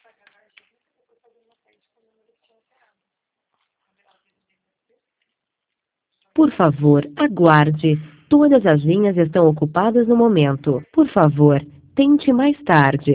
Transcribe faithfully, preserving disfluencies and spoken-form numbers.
Por favor, aguarde. Todas as linhas estão ocupadas no momento. Por favor, tente mais tarde.